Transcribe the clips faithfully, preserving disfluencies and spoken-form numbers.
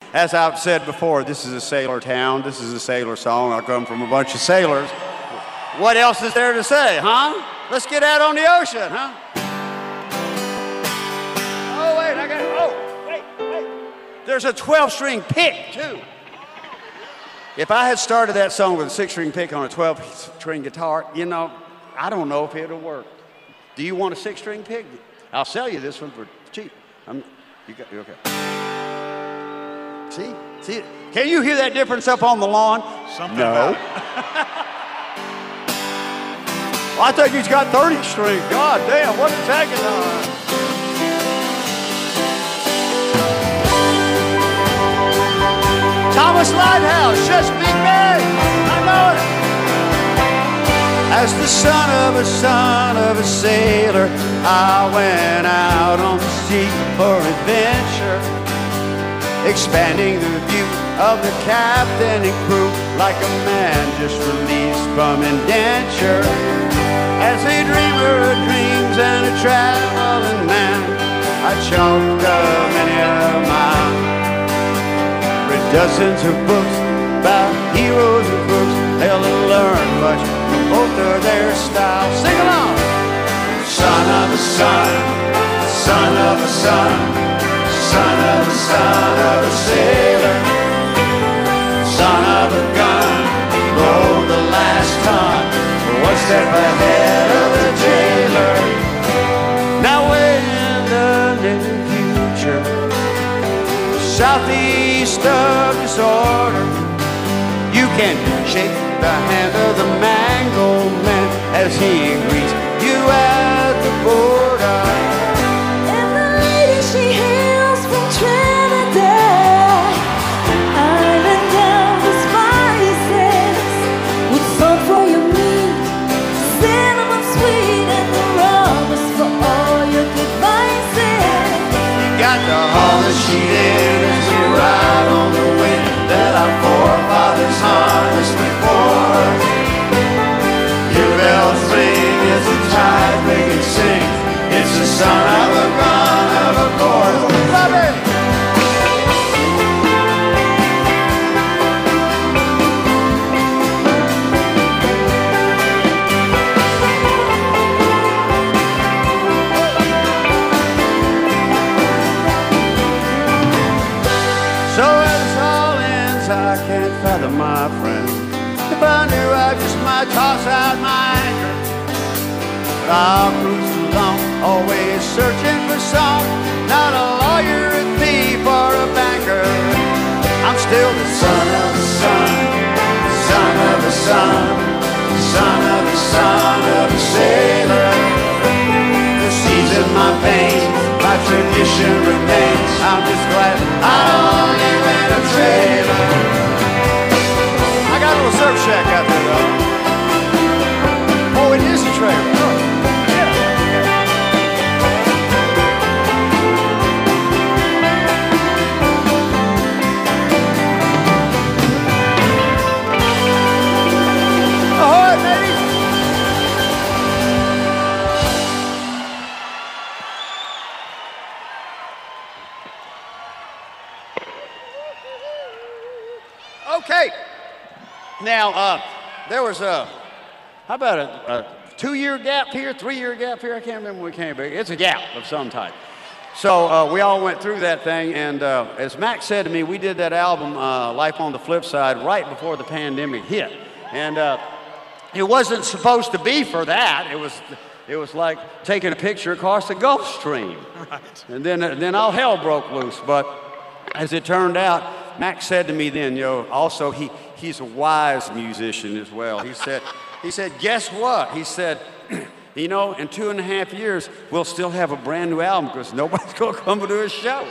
As I've said before, this is a sailor town. This is a sailor song. I come from a bunch of sailors. What else is there to say, huh? Let's get out on the ocean, huh? Oh, wait, I got, oh, wait, wait. There's a twelve-string pick, too. If I had started that song with a six-string pick on a twelve-string guitar, you know, I don't know if it'll work. Do you want a six-string pick? I'll sell you this one for cheap. I'm, you got, you okay? See? See? Can you hear that difference up on the lawn? Something no. about it. Well, I think he's got thirty strings. God damn, what is that guitar? Thomas Lighthouse, Chesapeake Bay. I know it. As the son of a son of a sailor, I went out on the sea for adventure, expanding the view of the captain and crew like a man just released from indenture. As a dreamer of dreams and a traveling man, I chalked up many a mile. Read dozens of books about heroes and crooks. They'll learn much from both of their styles. Sing along! Son of a son, son of a son, son of a son of a sailor, son of a gun, rolled the last ton, one step ahead of the jailer. Now in the near future, southeast of disorder, you can shake the hand of the mangled man as he greets you at the border. And the lady, she hails from Trinidad, island down the spices, with salt for your meat, cinnamon sweet, and the rum is for all your good vices. You got to haul the sheet in as you ride on the wind that our forefathers harnessed before. Your bells ring as the tide breaking sings. It's the son of a gun of a chord. Love it! So as all ends, I can't fathom, my friend. If I knew, I just might toss out my anchor. But I'll cruise along, always searching for some, not a lawyer, a thief, or a banker. I'm still the son of a son, son of a son, son of a son of a sailor. The seas of my veins, my tradition remains. I'm just glad I only went a trailer. I got a little surf shack out there, though. Oh, it is a trailer. Oh, yeah. Ahoy, baby! Okay. Now, uh, there was a, how about a, a two-year gap here, three-year gap here? I can't remember when we came back. It's a gap of some type. So uh, we all went through that thing, and uh, as Max said to me, we did that album, uh, Life on the Flip Side, right before the pandemic hit. And uh, it wasn't supposed to be for that. It was, it was like taking a picture across the Gulf Stream. Right. And then, uh, then all hell broke loose. But as it turned out, Max said to me then, you know, also he, he's a wise musician as well. He said, he said, guess what? He said, you know, in two and a half years, we'll still have a brand new album because nobody's going to come to a show.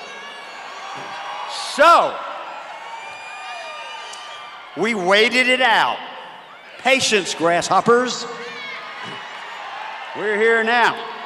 So, we waited it out. Patience, grasshoppers. We're here now.